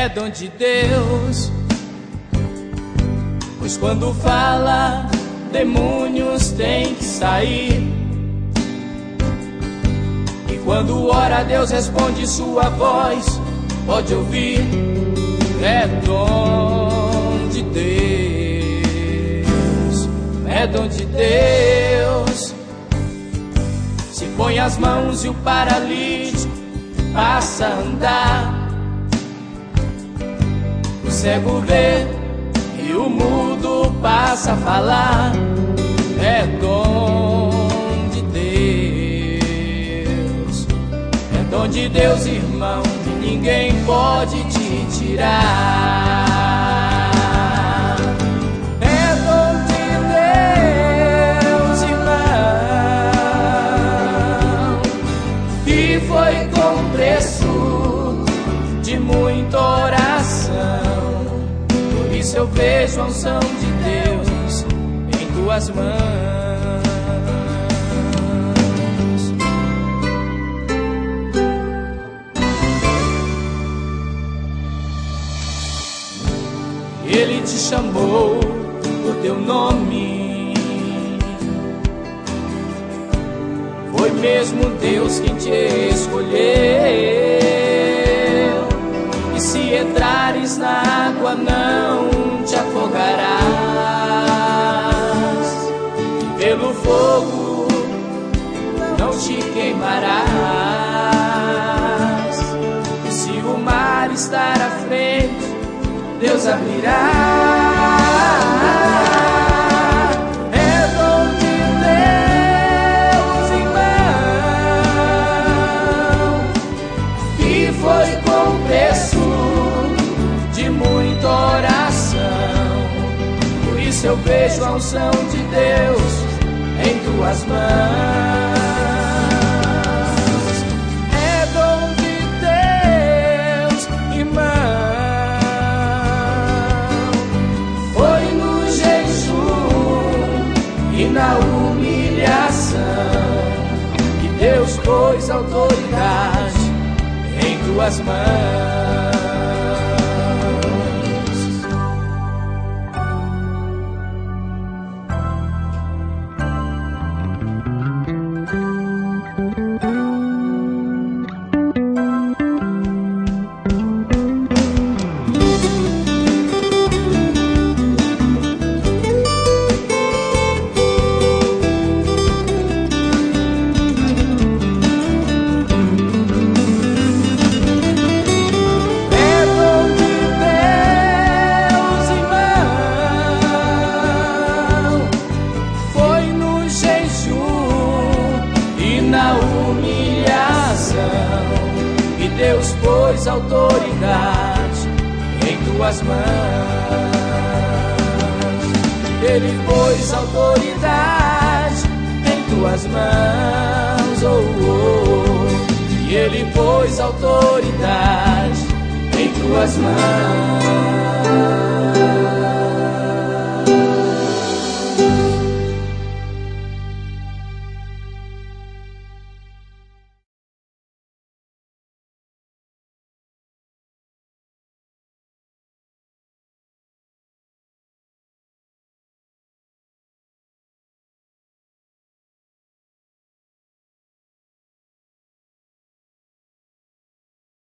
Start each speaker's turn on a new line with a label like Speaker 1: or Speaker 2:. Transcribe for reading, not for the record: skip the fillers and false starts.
Speaker 1: é dom de Deus. Pois quando fala, demônios têm que sair. E quando ora, Deus responde sua voz. Pode ouvir, é dom de Deus. É dom de Deus. Se põe as mãos e o paralítico passa a andar. O cego vê e o mudo passa a falar. É dom de Deus. É dom de Deus, irmão, que ninguém pode te tirar. É dom de Deus, irmão, e foi com preço de muita oração. Por isso eu vejo a unção de Deus em tuas mãos. Ele te chamou por teu nome. Foi mesmo Deus quem te escolheu. E se entrares na água não te afogarás. E pelo fogo não te queimarás. E se o mar estar à frente, Deus abrirá. É dom de Deus, irmão, e foi com preço de muita oração. Por isso eu vejo a unção de Deus em tuas mãos. É dom de Deus, irmão. E na humilhação que Deus pôs autoridade em tuas mãos. Deus pôs autoridade em tuas mãos. Ele pôs autoridade em tuas mãos. Oh, oh. E Ele pôs autoridade em tuas mãos.